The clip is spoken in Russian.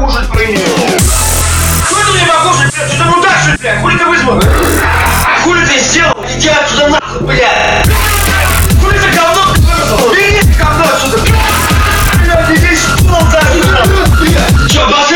покушать принес. Хули ты мне покушать, блядь? Что ты мудак, что ли, блядь? Хули ты вызвал? Хули ты сделал? Иди отсюда нахуй, блядь! Хули ты говно вызвал? Бери говно отсюда! Блядь, иди сюда, блядь! Чё, басы